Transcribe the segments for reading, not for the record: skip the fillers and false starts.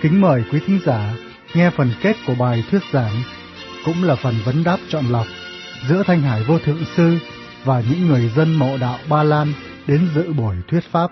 kính mời quý thính giả nghe phần kết của bài thuyết giảng, cũng là phần vấn đáp chọn lọc giữa Thanh Hải Vô Thượng Sư và những người dân mộ đạo Ba Lan đến dự buổi thuyết pháp.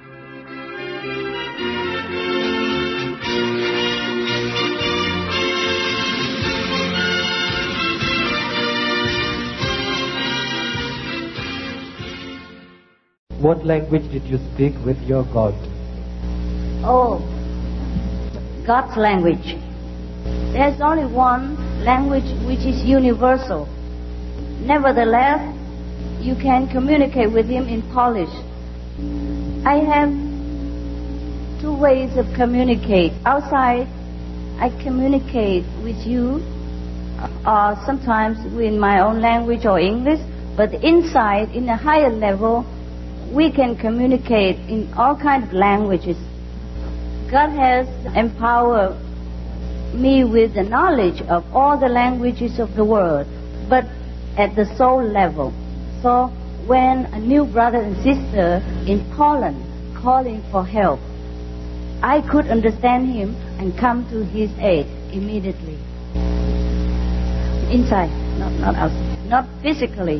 What language did you speak with your God? Oh, God's language. There's only one language which is universal. Nevertheless, you can communicate with Him in Polish. I have two ways of communicate. Outside, I communicate with you, or sometimes in my own language or English, but inside, in a higher level, we can communicate in all kinds of languages. God has empowered me with the knowledge of all the languages of the world, but at the soul level. So when a new brother and sister in Poland calling for help, I could understand him and come to his aid immediately. Inside, not outside, not physically.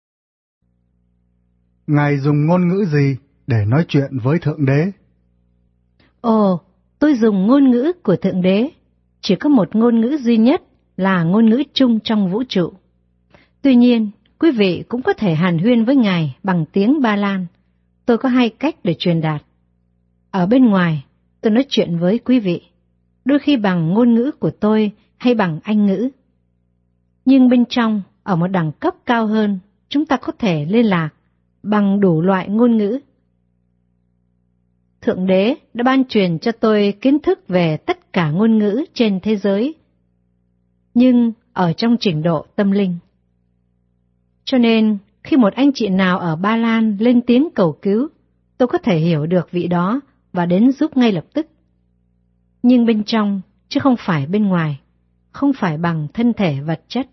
Ngài dùng ngôn ngữ gì để nói chuyện với Thượng Đế? Ồ, tôi dùng ngôn ngữ của Thượng Đế. Chỉ có một ngôn ngữ duy nhất là ngôn ngữ chung trong vũ trụ. Tuy nhiên, quý vị cũng có thể hàn huyên với Ngài bằng tiếng Ba Lan. Tôi có hai cách để truyền đạt. Ở bên ngoài, tôi nói chuyện với quý vị, đôi khi bằng ngôn ngữ của tôi hay bằng Anh ngữ. Nhưng bên trong, ở một đẳng cấp cao hơn, chúng ta có thể liên lạc bằng đủ loại ngôn ngữ. Thượng Đế đã ban truyền cho tôi kiến thức về tất cả ngôn ngữ trên thế giới, nhưng ở trong trình độ tâm linh. Cho nên, khi một anh chị nào ở Ba Lan lên tiếng cầu cứu, tôi có thể hiểu được vị đó và đến giúp ngay lập tức. Nhưng bên trong, chứ không phải bên ngoài, không phải bằng thân thể vật chất.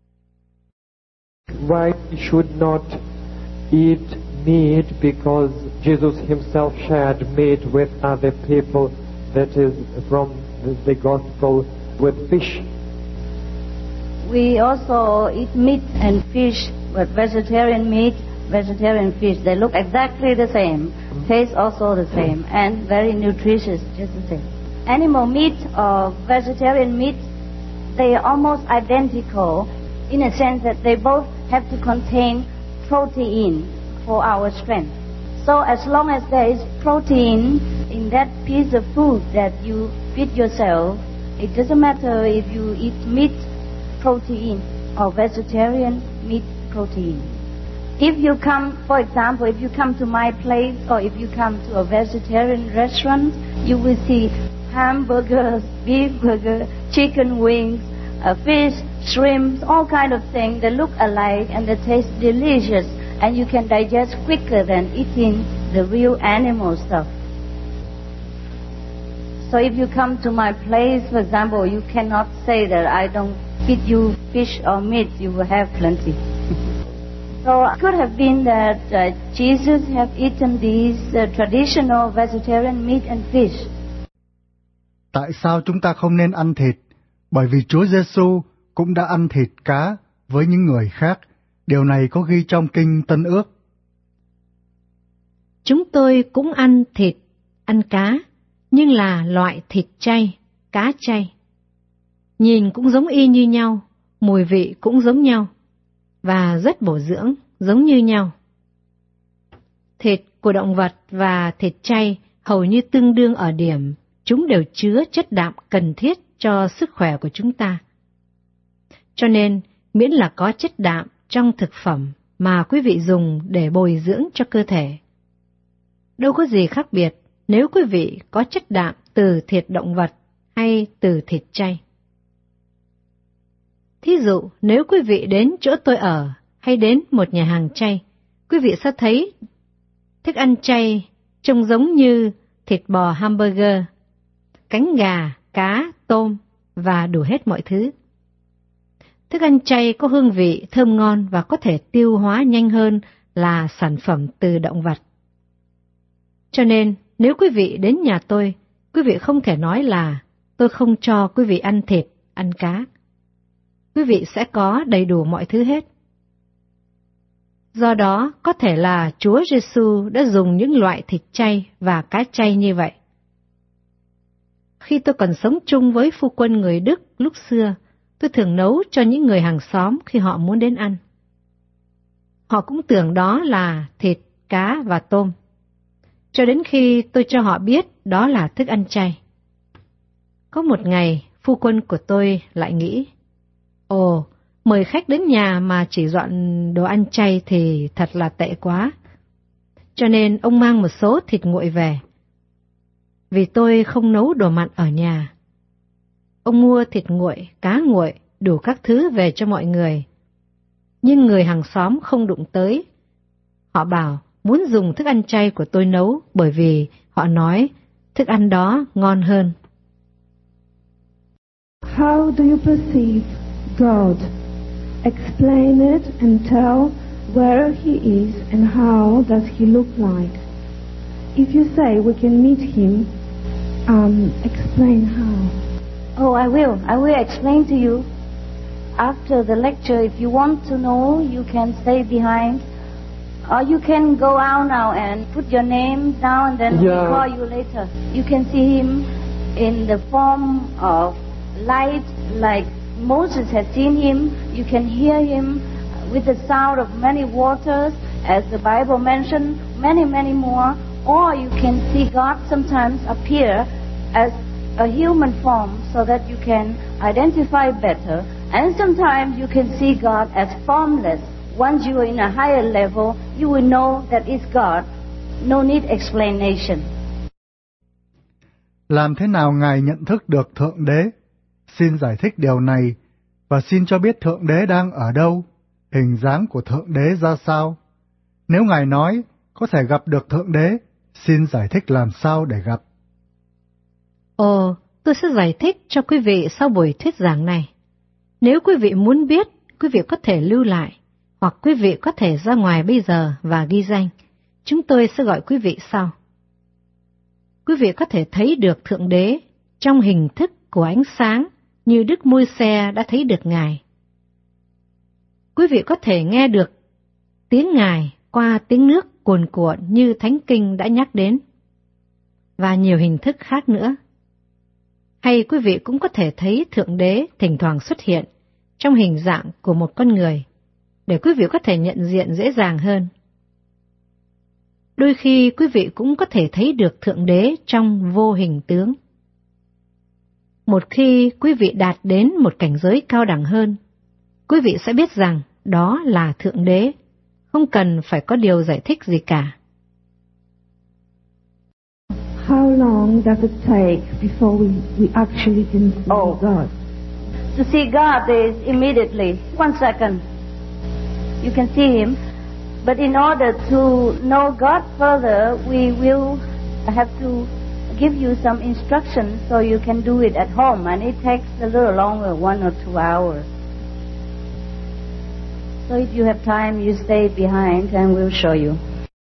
Why should not eat meat? Because Jesus himself shared meat with other people, that is from the gospel, with fish. We also eat meat and fish, but vegetarian meat, vegetarian fish, they look exactly the same, taste also the same, and very nutritious, just the same. Animal meat or vegetarian meat, they are almost identical in a sense that they both have to contain protein for our strength. So as long as there is protein in that piece of food that you feed yourself, it doesn't matter if you eat meat protein or vegetarian meat protein. If you come, for example, if you come to my place or if you come to a vegetarian restaurant, you will see hamburgers, beef burger, chicken wings, fish, shrimps, all kind of things. They look alike and they taste delicious, and you can digest quicker than eating the real animal stuff. So if you come to my place, for example, you cannot say that I don't feed you fish or meat, you will have plenty. So it could have been that Jesus have eaten these traditional vegetarian meat and fish. Tại sao chúng ta không nên ăn thịt? Bởi vì Chúa Giêsu cũng đã ăn thịt cá với những người khác. Điều này có ghi trong Kinh Tân Ước. Chúng tôi cũng ăn thịt, ăn cá, nhưng là loại thịt chay, cá chay. Nhìn cũng giống y như nhau, mùi vị cũng giống nhau, và rất bổ dưỡng, giống như nhau. Thịt của động vật và thịt chay hầu như tương đương ở điểm, chúng đều chứa chất đạm cần thiết cho sức khỏe của chúng ta. Cho nên, miễn là có chất đạm trong thực phẩm mà quý vị dùng để bồi dưỡng cho cơ thể. Đâu có gì khác biệt nếu quý vị có chất đạm từ thịt động vật hay từ thịt chay. Thí dụ, nếu quý vị đến chỗ tôi ở hay đến một nhà hàng chay, quý vị sẽ thấy thức ăn chay trông giống như thịt bò hamburger, cánh gà, cá, tôm và đủ hết mọi thứ. Thức ăn chay có hương vị thơm ngon và có thể tiêu hóa nhanh hơn là sản phẩm từ động vật. Cho nên, nếu quý vị đến nhà tôi, quý vị không thể nói là tôi không cho quý vị ăn thịt, ăn cá. Quý vị sẽ có đầy đủ mọi thứ hết. Do đó, có thể là Chúa Giêsu đã dùng những loại thịt chay và cá chay như vậy. Khi tôi còn sống chung với phu quân người Đức lúc xưa, tôi thường nấu cho những người hàng xóm khi họ muốn đến ăn. Họ cũng tưởng đó là thịt, cá và tôm, cho đến khi tôi cho họ biết đó là thức ăn chay. Có một ngày, phu quân của tôi lại nghĩ, ồ, mời khách đến nhà mà chỉ dọn đồ ăn chay thì thật là tệ quá. Cho nên ông mang một số thịt nguội về. Vì tôi không nấu đồ mặn ở nhà. Ông mua thịt nguội, cá nguội, đủ các thứ về cho mọi người. Nhưng người hàng xóm không đụng tới. Họ bảo muốn dùng thức ăn chay của tôi nấu bởi vì họ nói thức ăn đó ngon hơn. How do you perceive God? Explain it and tell where He is and how does He look like. If you say we can meet Him, explain how. Oh, I will explain to you. After the lecture, if you want to know, you can stay behind. Or you can go out now and put your name down and then we'll call you later. You can see Him in the form of light like Moses had seen Him. You can hear Him with the sound of many waters, as the Bible mentioned, many, many more. Or you can see God sometimes appear as a human form so that you can identify better. And sometimes you can see God as formless. Once you are in a higher level, you will know that it's God. No need explanation. Làm thế nào Ngài nhận thức được Thượng Đế? Xin giải thích điều này và xin cho biết Thượng Đế đang ở đâu, hình dáng của Thượng Đế ra sao. Nếu Ngài nói có thể gặp được Thượng Đế, xin giải thích làm sao để gặp. Ồ, tôi sẽ giải thích cho quý vị sau buổi thuyết giảng này. Nếu quý vị muốn biết, quý vị có thể lưu lại, hoặc quý vị có thể ra ngoài bây giờ và ghi danh. Chúng tôi sẽ gọi quý vị sau. Quý vị có thể thấy được Thượng Đế trong hình thức của ánh sáng như Đức Môi-se đã thấy được Ngài. Quý vị có thể nghe được tiếng Ngài qua tiếng nước cuồn cuộn như Thánh Kinh đã nhắc đến, và nhiều hình thức khác nữa. Hay quý vị cũng có thể thấy Thượng Đế thỉnh thoảng xuất hiện trong hình dạng của một con người, để quý vị có thể nhận diện dễ dàng hơn. Đôi khi quý vị cũng có thể thấy được Thượng Đế trong vô hình tướng. Một khi quý vị đạt đến một cảnh giới cao đẳng hơn, quý vị sẽ biết rằng đó là Thượng Đế, không cần phải có điều giải thích gì cả. How long does it take before we actually can see God? To see God is immediately, 1 second. You can see Him. But in order to know God further, we will have to give you some instructions so you can do it at home. And it takes a little longer, 1 or 2 hours. So if you have time, you stay behind and we'll show you.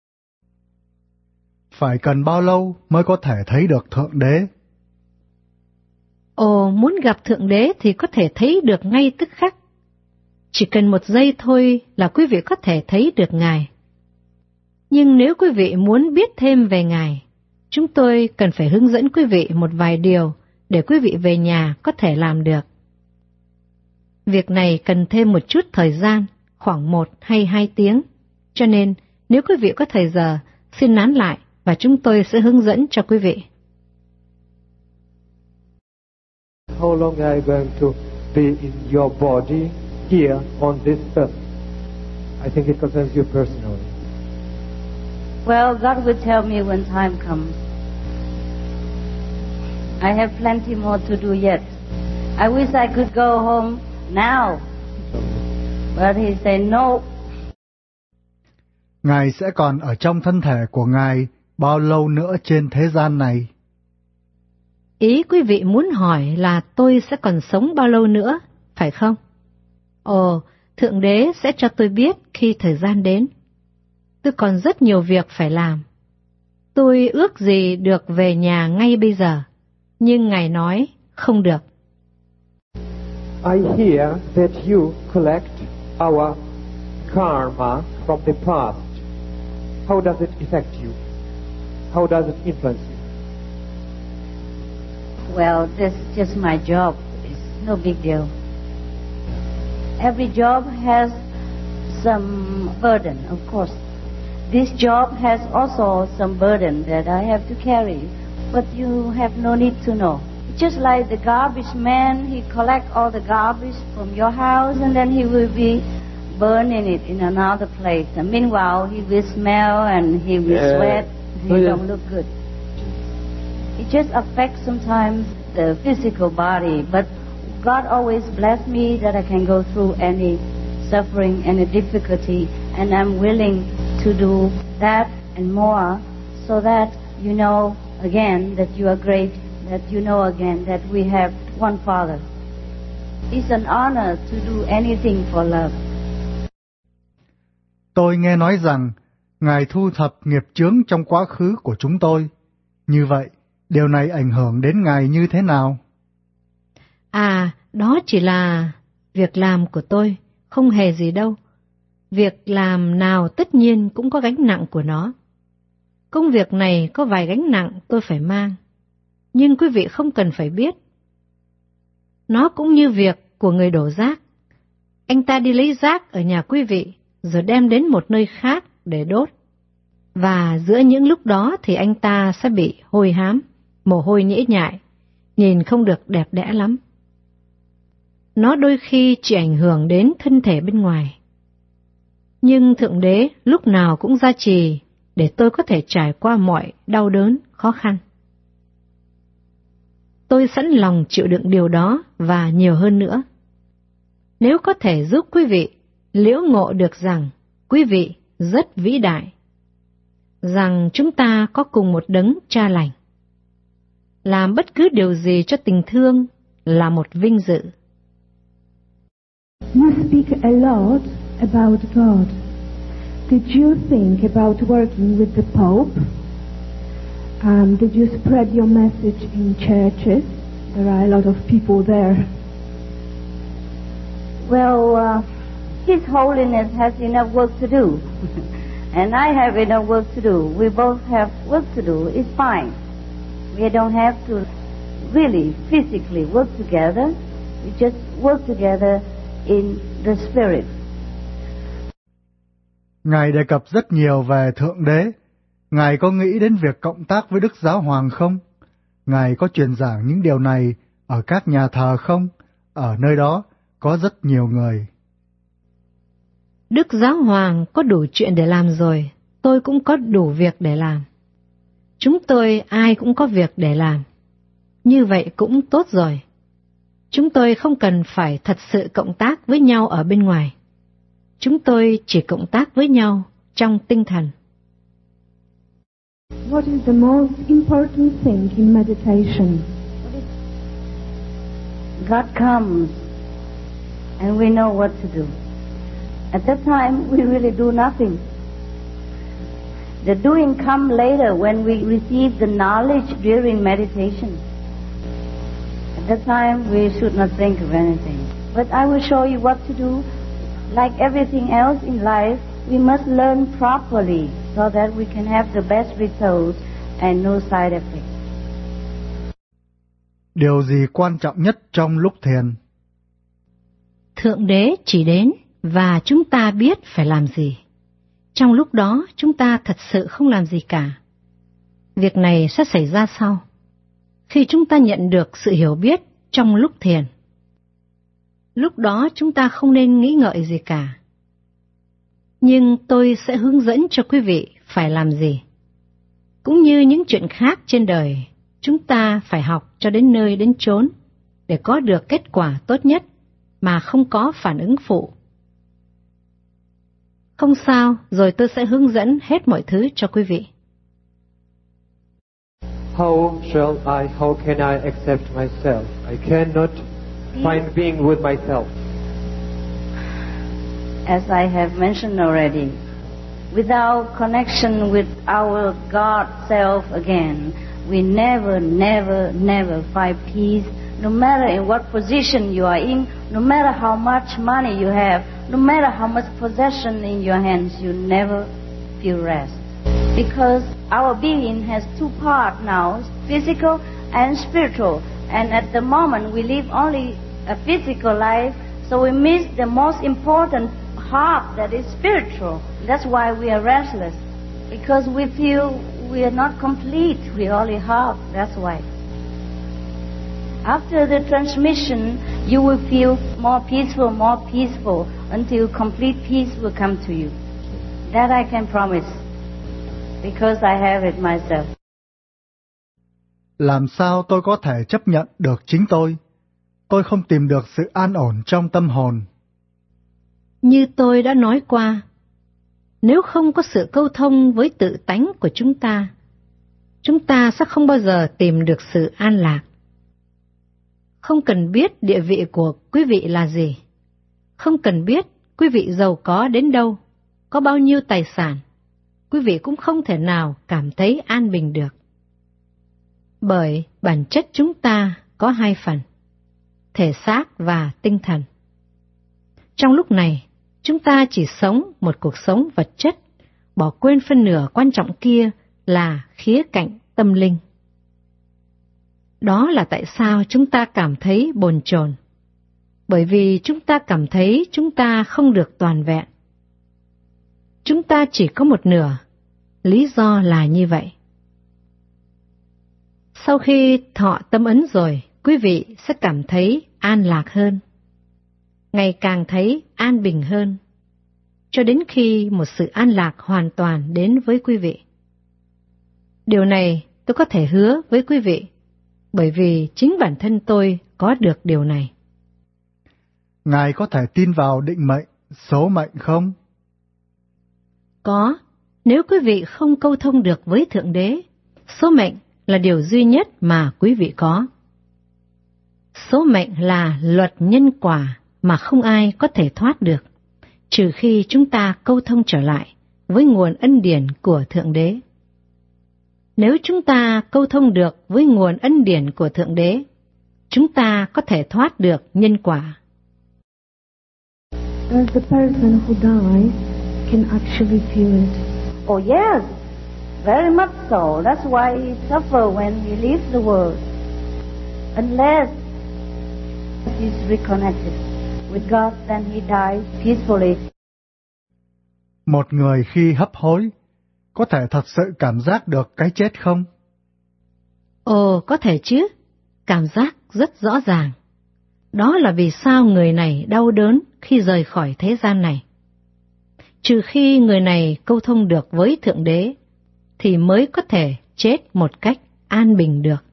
Phải cần bao lâu mới có thể thấy được Thượng Đế? Ồ, muốn gặp Thượng Đế thì có thể thấy được ngay tức khắc. Chỉ cần 1 giây thôi là quý vị có thể thấy được Ngài. Nhưng nếu quý vị muốn biết thêm về Ngài, chúng tôi cần phải hướng dẫn quý vị một vài điều để quý vị về nhà có thể làm được. Việc này cần thêm một chút thời gian, khoảng 1 hay 2 tiếng. Cho nên, nếu quý vị có thời giờ, xin nán lại và chúng tôi sẽ hướng dẫn cho quý vị. How long are you going to be in your body here on this earth? I think it concerns you personally. Well, God will tell me when time comes. I have plenty more to do yet. I wish I could go home now. But He said no. Ngài sẽ còn ở trong thân thể của Ngài bao lâu nữa trên thế gian này? Ý quý vị muốn hỏi là tôi sẽ còn sống bao lâu nữa, phải không? Ồ, Thượng Đế sẽ cho tôi biết khi thời gian đến. Tôi còn rất nhiều việc phải làm. Tôi ước gì được về nhà ngay bây giờ, nhưng Ngài nói không được. I hear that you collect our karma from the past. How does it affect you? How does it influence you? Well, this is just my job. It's no big deal. Every job has some burden, of course. This job has also some burden that I have to carry, but you have no need to know. Just like the garbage man, he collect all the garbage from your house and then he will be burning it in another place. And meanwhile, he will smell and he will sweat. He don't look good. It just affects sometimes the physical body, but God always bless me that I can go through any suffering, any difficulty, and I'm willing to do that and more so that you know again that you are great, that you know again that we have one Father. It's an honor to do anything for love. Tôi nghe nói rằng Ngài thu thập nghiệp chướng trong quá khứ của chúng tôi. Như vậy, điều này ảnh hưởng đến Ngài như thế nào? Đó chỉ là việc làm của tôi, không hề gì đâu. Việc làm nào tất nhiên cũng có gánh nặng của nó. Công việc này có vài gánh nặng tôi phải mang, nhưng quý vị không cần phải biết. Nó cũng như việc của người đổ rác. Anh ta đi lấy rác ở nhà quý vị, rồi đem đến một nơi khác để đốt. Và giữa những lúc đó thì anh ta sẽ bị hôi hám, mồ hôi nhễ nhại, nhìn không được đẹp đẽ lắm. Nó đôi khi chỉ ảnh hưởng đến thân thể bên ngoài. Nhưng Thượng Đế lúc nào cũng gia trì để tôi có thể trải qua mọi đau đớn, khó khăn. Tôi sẵn lòng chịu đựng điều đó và nhiều hơn nữa. Nếu có thể giúp quý vị liễu ngộ được rằng quý vị rất vĩ đại, rằng chúng ta có cùng một đấng Cha lành. Làm bất cứ điều gì cho tình thương là một vinh dự. You speak a lot about God. Did you think about working with the Pope? Did you spread your message in churches? There are a lot of people there. Well, His Holiness has enough work to do. And I have enough work to do. We both have work to do. It's fine. We don't have to really physically work together. We just work together in the spirit. Ngài đề cập rất nhiều về Thượng Đế. Ngài có nghĩ đến việc cộng tác với Đức Giáo Hoàng không? Ngài có truyền giảng những điều này ở các nhà thờ không? Ở nơi đó có rất nhiều người. Đức Giáo Hoàng có đủ chuyện để làm rồi, tôi cũng có đủ việc để làm. Chúng tôi ai cũng có việc để làm. Như vậy cũng tốt rồi. Chúng tôi không cần phải thật sự cộng tác với nhau ở bên ngoài. Chúng tôi chỉ cộng tác với nhau trong tinh thần. What is the most important thing in meditation? God comes and we know what to do. At that time we really do nothing. The doing come later when we receive the knowledge during meditation. At that time we should not think of anything. But I will show you what to do. Like everything else in life, we must learn properly so that we can have the best results and no side effects. Điều gì quan trọng nhất trong lúc thiền? Thượng Đế chỉ đến và chúng ta biết phải làm gì. Trong lúc đó chúng ta thật sự không làm gì cả. Việc này sẽ xảy ra sau, khi chúng ta nhận được sự hiểu biết trong lúc thiền. Lúc đó chúng ta không nên nghĩ ngợi gì cả. Nhưng tôi sẽ hướng dẫn cho quý vị phải làm gì. Cũng như những chuyện khác trên đời, chúng ta phải học cho đến nơi đến chốn để có được kết quả tốt nhất mà không có phản ứng phụ. Không sao, rồi tôi sẽ hướng dẫn hết mọi thứ cho quý vị. How can I accept myself? I cannot find being with myself. As I have mentioned already, without connection with our God self again, we never find peace, no matter in what position you are in, no matter how much money you have, no matter how much possession in your hands, you never feel rest. Because our being has two parts now, physical and spiritual. And at the moment we live only a physical life, so we miss the most important half, that is spiritual. That's why we are restless, because we feel we are not complete, we only half, that's why. After the transmission, you will feel more peaceful until complete peace will come to you. That I can promise, because I have it myself. Làm sao tôi có thể chấp nhận được chính tôi? Tôi không tìm được sự an ổn trong tâm hồn. Như tôi đã nói qua, nếu không có sự câu thông với tự tánh của chúng ta sẽ không bao giờ tìm được sự an lạc. Không cần biết địa vị của quý vị là gì, không cần biết quý vị giàu có đến đâu, có bao nhiêu tài sản, quý vị cũng không thể nào cảm thấy an bình được. Bởi bản chất chúng ta có hai phần, thể xác và tinh thần. Trong lúc này, chúng ta chỉ sống một cuộc sống vật chất, bỏ quên phân nửa quan trọng kia là khía cạnh tâm linh. Đó là tại sao chúng ta cảm thấy bồn chồn, bởi vì chúng ta cảm thấy chúng ta không được toàn vẹn. Chúng ta chỉ có một nửa, lý do là như vậy. Sau khi thọ tâm ấn rồi, quý vị sẽ cảm thấy an lạc hơn, ngày càng thấy an bình hơn, cho đến khi một sự an lạc hoàn toàn đến với quý vị. Điều này tôi có thể hứa với quý vị, bởi vì chính bản thân tôi có được điều này. Ngài có thể tin vào định mệnh, số mệnh không? Có, nếu quý vị không câu thông được với Thượng Đế, số mệnh là điều duy nhất mà quý vị có. Số mệnh là luật nhân quả mà không ai có thể thoát được, trừ khi chúng ta câu thông trở lại với nguồn ân điển của Thượng Đế. Nếu chúng ta câu thông được với nguồn ân điển của Thượng Đế, chúng ta có thể thoát được nhân quả. Does the person who dies can actually feel it? Oh yes, very much so. That's why he suffers when he leaves the world. Unless he's reconnected with God, then he dies peacefully. Một người khi hấp hối, có thể thật sự cảm giác được cái chết không? Ồ, có thể chứ. Cảm giác rất rõ ràng. Đó là vì sao người này đau đớn khi rời khỏi thế gian này. Trừ khi người này câu thông được với Thượng Đế, thì mới có thể chết một cách an bình được.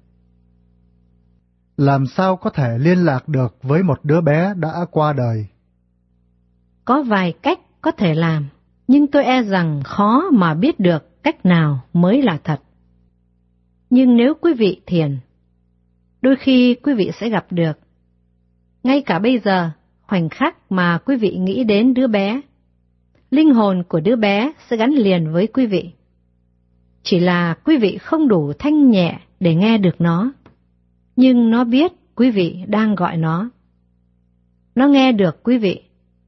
Làm sao có thể liên lạc được với một đứa bé đã qua đời? Có vài cách có thể làm, nhưng tôi e rằng khó mà biết được cách nào mới là thật. Nhưng nếu quý vị thiền, đôi khi quý vị sẽ gặp được. Ngay cả bây giờ, khoảnh khắc mà quý vị nghĩ đến đứa bé, linh hồn của đứa bé sẽ gắn liền với quý vị. Chỉ là quý vị không đủ thanh nhẹ để nghe được nó, nhưng nó biết quý vị đang gọi nó. Nó nghe được quý vị.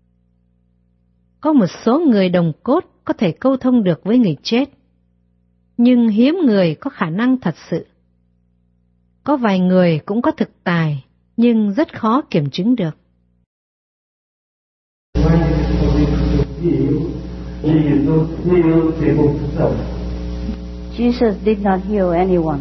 Có một số người đồng cốt có thể câu thông được với người chết, nhưng hiếm người có khả năng thật sự. Có vài người cũng có thực tài, nhưng rất khó kiểm chứng được. Jesus did not heal anyone.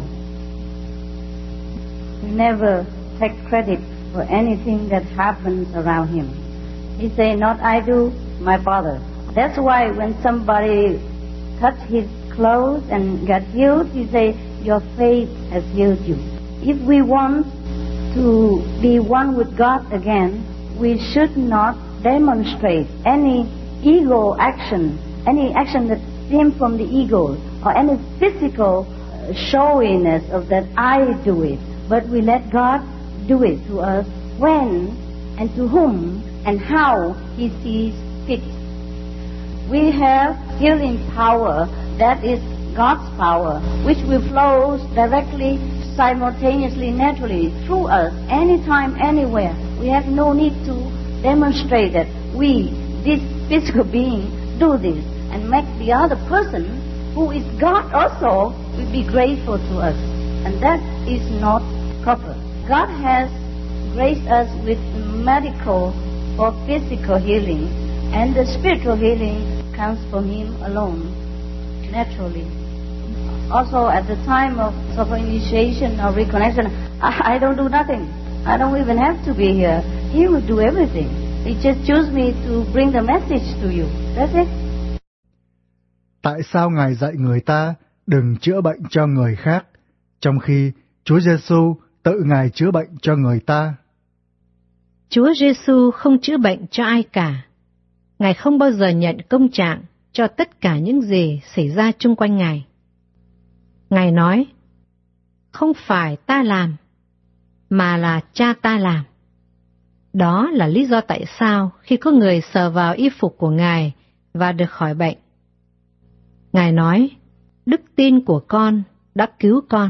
He never take credit for anything that happens around him. He say, not I do, my Father. That's why when somebody touch his clothes and got healed, he say, your faith has healed you. If we want to be one with God again, we should not demonstrate any ego action, any action that stems from the ego, or any physical showiness of that I do it, but we let God do it to us when and to whom and how He sees fit. We have healing power that is God's power, which will flow directly simultaneously, naturally, through us, anytime, anywhere. We have no need to demonstrate that we, this physical being, do this and make the other person, who is God also, will be grateful to us. And that is not proper. God has graced us with medical or physical healing, and the spiritual healing comes from Him alone, naturally. Also, at the time of initiation or reconnection, I don't do nothing. I don't even have to be here. He will do everything. He just chose me to bring the message to you. That's it. Tại sao Ngài dạy người ta đừng chữa bệnh cho người khác, trong khi Chúa Giêsu tự Ngài chữa bệnh cho người ta? Chúa Giêsu không chữa bệnh cho ai cả. Ngài không bao giờ nhận công trạng cho tất cả những gì xảy ra chung quanh Ngài. Ngài nói, không phải ta làm, mà là Cha ta làm. Đó là lý do tại sao khi có người sờ vào y phục của Ngài và được khỏi bệnh. Ngài nói, đức tin của con đã cứu con.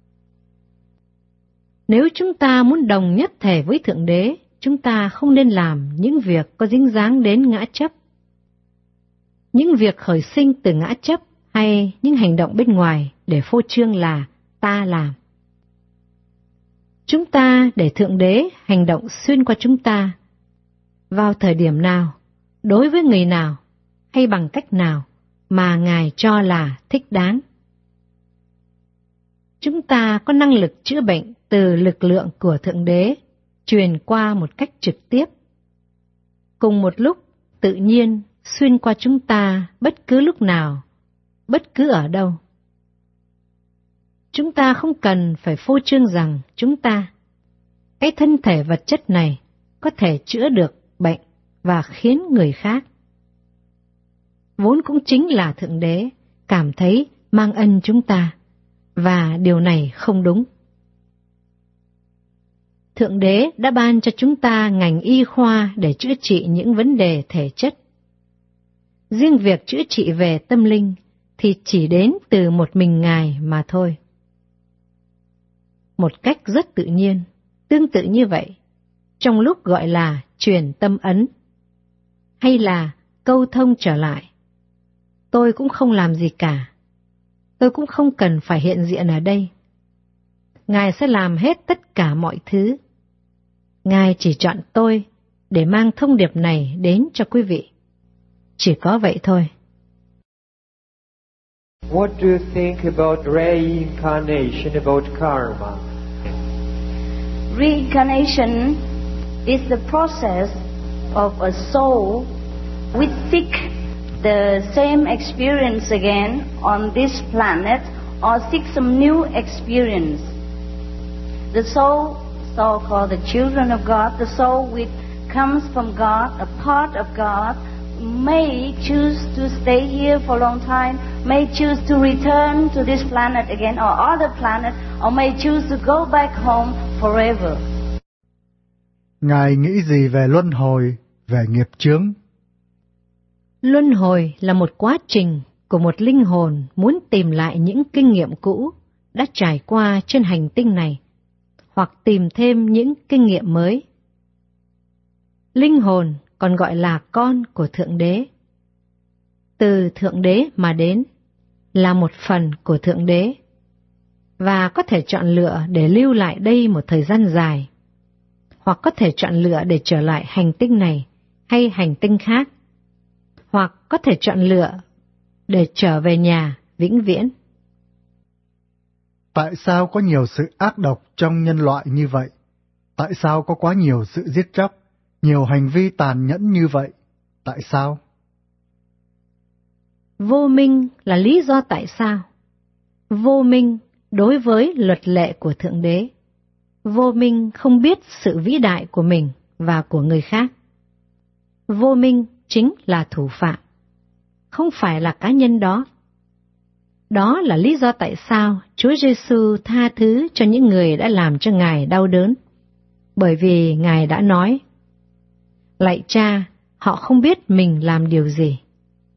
Nếu chúng ta muốn đồng nhất thể với Thượng Đế, chúng ta không nên làm những việc có dính dáng đến ngã chấp. Những việc khởi sinh từ ngã chấp hay những hành động bên ngoài để phô trương là ta làm. Chúng ta để Thượng Đế hành động xuyên qua chúng ta, vào thời điểm nào, đối với người nào, hay bằng cách nào mà Ngài cho là thích đáng. Chúng ta có năng lực chữa bệnh từ lực lượng của Thượng Đế, truyền qua một cách trực tiếp. Cùng một lúc, tự nhiên, xuyên qua chúng ta bất cứ lúc nào, bất cứ ở đâu. Chúng ta không cần phải phô trương rằng chúng ta, cái thân thể vật chất này, có thể chữa được bệnh và khiến người khác, vốn cũng chính là Thượng Đế, cảm thấy mang ân chúng ta, và điều này không đúng. Thượng Đế đã ban cho chúng ta ngành y khoa để chữa trị những vấn đề thể chất. Riêng việc chữa trị về tâm linh thì chỉ đến từ một mình Ngài mà thôi. Một cách rất tự nhiên, tương tự như vậy, trong lúc gọi là truyền tâm ấn, hay là câu thông trở lại, tôi cũng không làm gì cả. Tôi cũng không cần phải hiện diện ở đây. Ngài sẽ làm hết tất cả mọi thứ. Ngài chỉ chọn tôi để mang thông điệp này đến cho quý vị. Chỉ có vậy thôi. What do you think about reincarnation, about karma? Reincarnation is the process of a soul which seek the same experience again on this planet or seek some new experience. The soul called the children of God, the soul which comes from God, a part of God, may choose to stay here for a long time, may choose to return to this planet again or other planet, or may choose to go back home forever. Ngài nghĩ gì về luân hồi, về nghiệp chướng? Luân hồi là một quá trình của một linh hồn muốn tìm lại những kinh nghiệm cũ đã trải qua trên hành tinh này, hoặc tìm thêm những kinh nghiệm mới. Linh hồn còn gọi là con của Thượng Đế. Từ Thượng Đế mà đến là một phần của Thượng Đế, và có thể chọn lựa để lưu lại đây một thời gian dài, hoặc có thể chọn lựa để trở lại hành tinh này hay hành tinh khác, hoặc có thể chọn lựa để trở về nhà vĩnh viễn. Tại sao có nhiều sự ác độc trong nhân loại như vậy? Tại sao có quá nhiều sự giết chóc, nhiều hành vi tàn nhẫn như vậy? Tại sao? Vô minh là lý do tại sao. Vô minh đối với luật lệ của Thượng Đế. Vô minh không biết sự vĩ đại của mình và của người khác. Vô minh chính là thủ phạm, không phải là cá nhân đó. Đó là lý do tại sao Chúa Giêsu tha thứ cho những người đã làm cho Ngài đau đớn. Bởi vì Ngài đã nói, lạy Cha, họ không biết mình làm điều gì.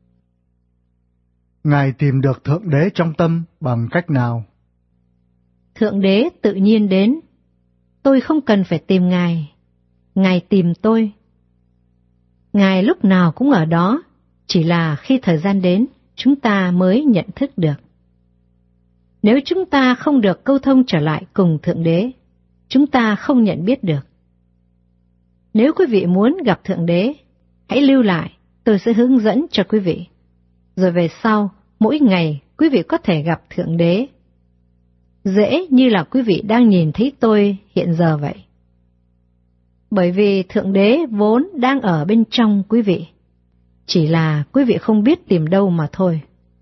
Ngài tìm được Thượng Đế trong tâm bằng cách nào? Thượng Đế tự nhiên đến. Tôi không cần phải tìm Ngài. Ngài tìm tôi. Ngài lúc nào cũng ở đó, chỉ là khi thời gian đến, chúng ta mới nhận thức được. Nếu chúng ta không được câu thông trở lại cùng Thượng Đế, chúng ta không nhận biết được. Nếu quý vị muốn gặp Thượng Đế, hãy lưu lại, tôi sẽ hướng dẫn cho quý vị. Rồi về sau, mỗi ngày quý vị có thể gặp Thượng Đế. Dễ như là quý vị đang nhìn thấy tôi hiện giờ vậy. Bởi vì Thượng Đế vốn đang ở bên trong quý vị. Chỉ là quý vị không biết tìm đâu mà thôi.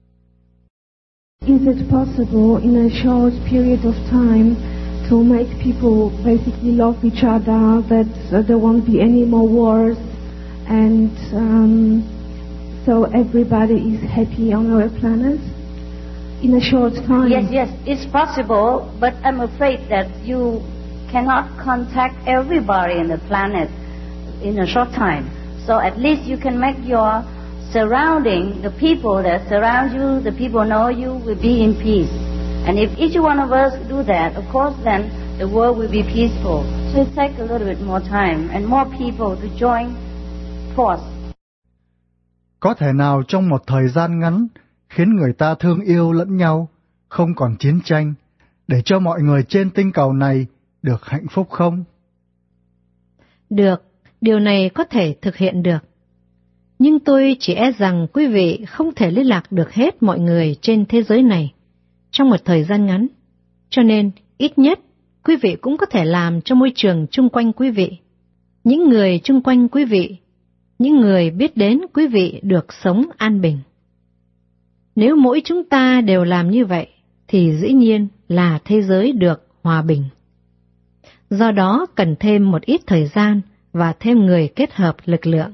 Is it possible in a short period of time to make people basically love each other, that there won't be any more wars, and so everybody is happy on our planet in a short time? Yes, it's possible, but I'm afraid that you cannot contact everybody in the planet in a short time. So at least you can make your surrounding, the people that surround you, the people know you, will be in peace. And if each one of us do that, of course then the world will be peaceful. So it takes a little bit more time and more people to join force. Có thể nào trong một thời gian ngắn khiến người ta thương yêu lẫn nhau, không còn chiến tranh, để cho mọi người trên tinh cầu này được hạnh phúc không? Được, điều này có thể thực hiện được. Nhưng tôi chỉ e rằng quý vị không thể liên lạc được hết mọi người trên thế giới này trong một thời gian ngắn. Cho nên, ít nhất, quý vị cũng có thể làm cho môi trường chung quanh quý vị. Những người chung quanh quý vị, những người biết đến quý vị được sống an bình. Nếu mỗi chúng ta đều làm như vậy, thì dĩ nhiên là thế giới được hòa bình. Do đó cần thêm một ít thời gian và thêm người kết hợp lực lượng.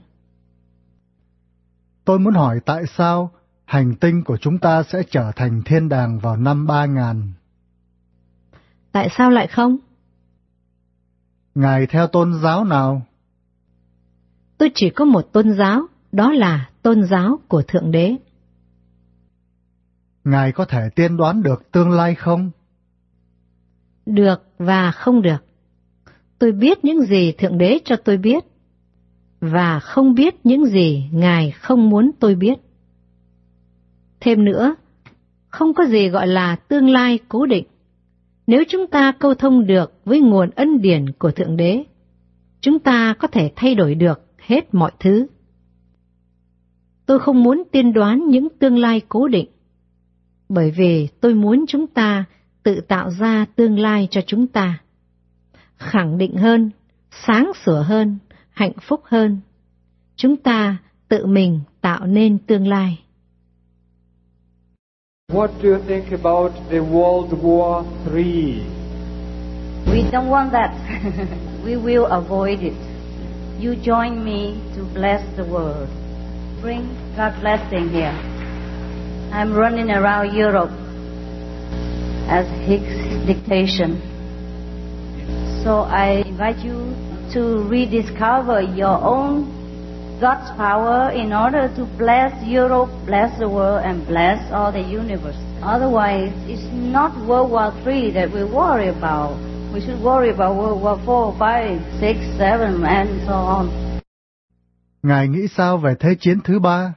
Tôi muốn hỏi tại sao hành tinh của chúng ta sẽ trở thành thiên đàng vào năm 3000? Tại sao lại không? Ngài theo tôn giáo nào? Tôi chỉ có một tôn giáo, đó là tôn giáo của Thượng Đế. Ngài có thể tiên đoán được tương lai không? Được và không được. Tôi biết những gì Thượng Đế cho tôi biết, và không biết những gì Ngài không muốn tôi biết. Thêm nữa, không có gì gọi là tương lai cố định. Nếu chúng ta câu thông được với nguồn ân điển của Thượng Đế, chúng ta có thể thay đổi được hết mọi thứ. Tôi không muốn tiên đoán những tương lai cố định, bởi vì tôi muốn chúng ta tự tạo ra tương lai cho chúng ta, khẳng định hơn, sáng sủa hơn, hạnh phúc hơn. Chúng ta tự mình tạo nên tương lai. What do you think about the World War III? We don't want that. We will avoid it. You join me to bless the world. Bring God's blessing here. I'm running around Europe as His dictation. So I invite you to rediscover your own God's power in order to bless Europe, bless the world, and bless all the universe. Otherwise, it's not World War III that we worry about. We should worry about World War IV, V, VI, VII, and so on. Ngài nghĩ sao về Thế chiến thứ 3?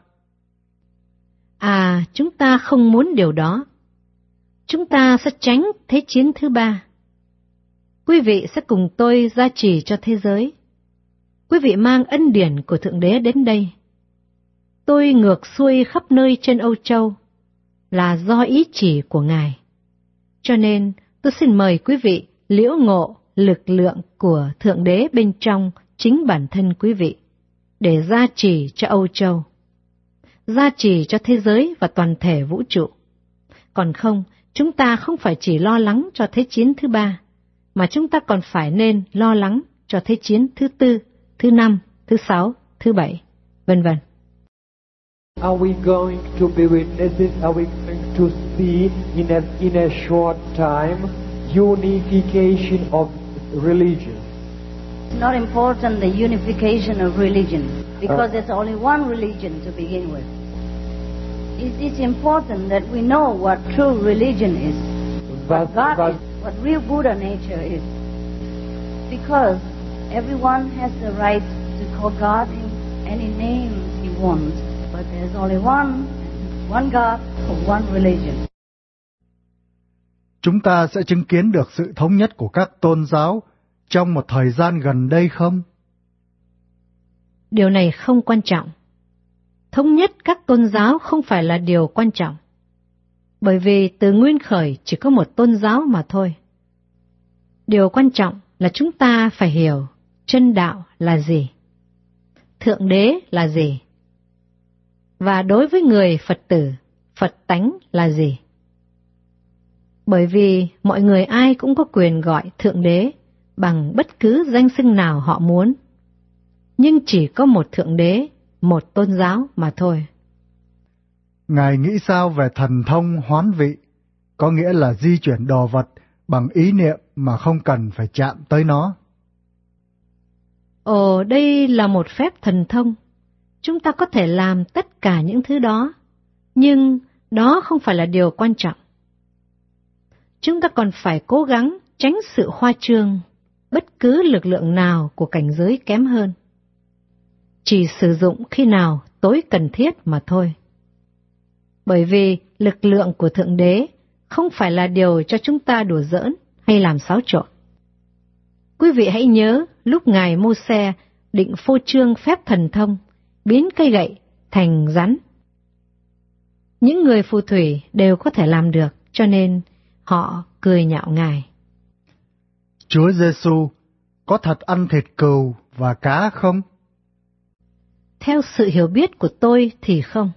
Chúng ta không muốn điều đó. Chúng ta sẽ tránh Thế chiến thứ 3. Quý vị sẽ cùng tôi gia trì cho thế giới. Quý vị mang ân điển của Thượng Đế đến đây. Tôi ngược xuôi khắp nơi trên Âu Châu là do ý chỉ của Ngài. Cho nên tôi xin mời quý vị liễu ngộ lực lượng của Thượng Đế bên trong chính bản thân quý vị để gia trì cho Âu Châu, gia trì cho thế giới và toàn thể vũ trụ. Còn không, chúng ta không phải chỉ lo lắng cho Thế chiến thứ 3, mà chúng ta còn phải nên lo lắng cho Thế chiến thứ 4, thứ 5, thứ 6, thứ 7, vân vân. Are we going to be witnesses? Are we going to see in a short time unification of religion? It's not important the unification of religion, because there's only one religion to begin with. It's important that we know what true religion is. What what real Buddha nature is. Because everyone has the right to call God in any name he wants, but there's only one God for one religion. Chúng ta sẽ chứng kiến được sự thống nhất của các tôn giáo trong một thời gian gần đây không? Điều này không quan trọng. Thống nhất các tôn giáo không phải là điều quan trọng. Bởi vì từ nguyên khởi chỉ có một tôn giáo mà thôi. Điều quan trọng là chúng ta phải hiểu chân đạo là gì, Thượng Đế là gì, và đối với người Phật tử, Phật tánh là gì. Bởi vì mọi người ai cũng có quyền gọi Thượng Đế bằng bất cứ danh xưng nào họ muốn, nhưng chỉ có một Thượng Đế, một tôn giáo mà thôi. Ngài nghĩ sao về thần thông hoán vị, có nghĩa là di chuyển đồ vật bằng ý niệm mà không cần phải chạm tới nó? Ồ, đây là một phép thần thông. Chúng ta có thể làm tất cả những thứ đó, nhưng đó không phải là điều quan trọng. Chúng ta còn phải cố gắng tránh sự khoa trương, bất cứ lực lượng nào của cảnh giới kém hơn. Chỉ sử dụng khi nào tối cần thiết mà thôi. Bởi vì lực lượng của Thượng Đế không phải là điều cho chúng ta đùa giỡn hay làm xáo trộn. Quý vị hãy nhớ lúc Ngài Mô-se định phô trương phép thần thông, biến cây gậy thành rắn. Những người phù thủy đều có thể làm được, cho nên họ cười nhạo Ngài. Chúa Giêsu có thật ăn thịt cừu và cá không? Theo sự hiểu biết của tôi thì không.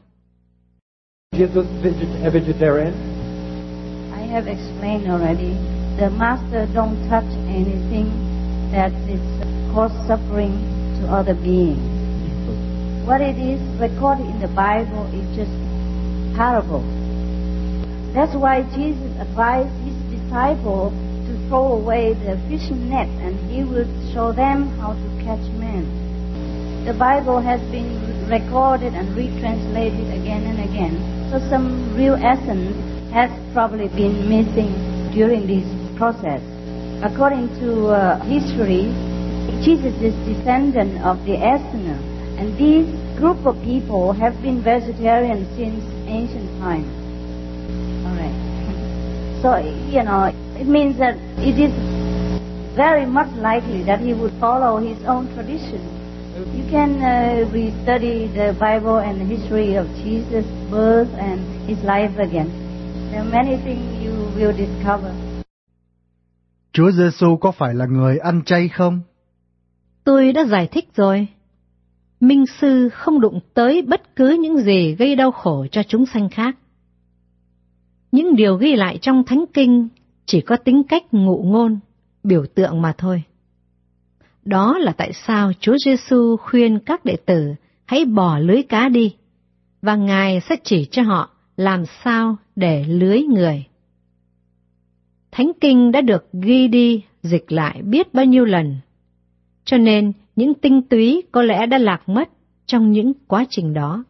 Jesus a vegetarian? I have explained already. The Master don't touch anything that is cause suffering to other beings. What it is recorded in the Bible is just parable. That's why Jesus advised his disciples to throw away the fishing net and he will show them how to catch men. The Bible has been recorded and retranslated again and again, so some real essence has probably been missing during this process. According to history, Jesus is descendant of the Essener, and this group of people have been vegetarian since ancient times. All right. So, it means that it is very much likely that he would follow his own tradition. You can re-study the Bible and the history of Jesus' birth and his life again. There are many things you will discover. Chúa Giêsu có phải là người ăn chay không? Tôi đã giải thích rồi. Minh sư không đụng tới bất cứ những gì gây đau khổ cho chúng sanh khác. Những điều ghi lại trong Thánh Kinh chỉ có tính cách ngụ ngôn, biểu tượng mà thôi. Đó là tại sao Chúa Giêsu khuyên các đệ tử hãy bỏ lưới cá đi, và Ngài sẽ chỉ cho họ làm sao để lưới người. Thánh Kinh đã được ghi đi, dịch lại biết bao nhiêu lần, cho nên những tinh túy có lẽ đã lạc mất trong những quá trình đó.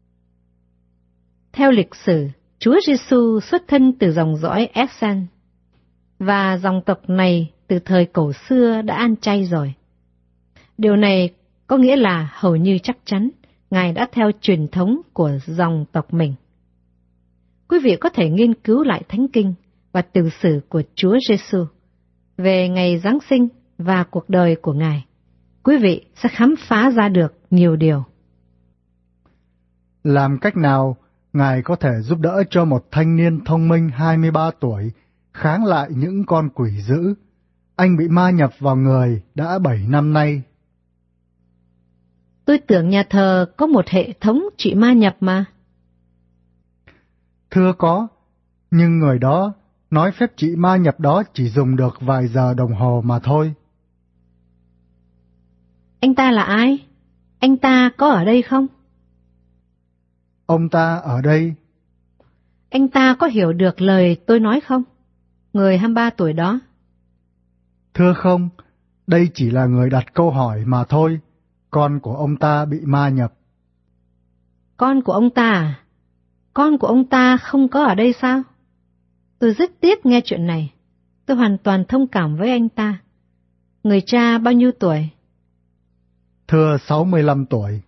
Theo lịch sử, Chúa Giêsu xuất thân từ dòng dõi Essen, và dòng tộc này từ thời cổ xưa đã ăn chay rồi. Điều này có nghĩa là hầu như chắc chắn Ngài đã theo truyền thống của dòng tộc mình. Quý vị có thể nghiên cứu lại Thánh Kinh và tiểu sử của Chúa Giêsu về ngày Giáng sinh và cuộc đời của Ngài. Quý vị sẽ khám phá ra được nhiều điều. Làm cách nào Ngài có thể giúp đỡ cho một thanh niên thông minh 23 tuổi kháng lại những con quỷ dữ? Anh bị ma nhập vào người đã 7 năm nay. Tôi tưởng nhà thờ có một hệ thống trị ma nhập mà. Thưa có, nhưng người đó nói phép trị ma nhập đó chỉ dùng được vài giờ đồng hồ mà thôi. Anh ta là ai? Anh ta có ở đây không? Ông ta ở đây. Anh ta có hiểu được lời tôi nói không? Người 23 tuổi đó. Thưa không, đây chỉ là người đặt câu hỏi mà thôi. Con của ông ta bị ma nhập. Con của ông ta à? Con của ông ta không có ở đây sao? Tôi rất tiếc nghe chuyện này. Tôi hoàn toàn thông cảm với anh ta. Người cha bao nhiêu tuổi? Thưa 65 tuổi.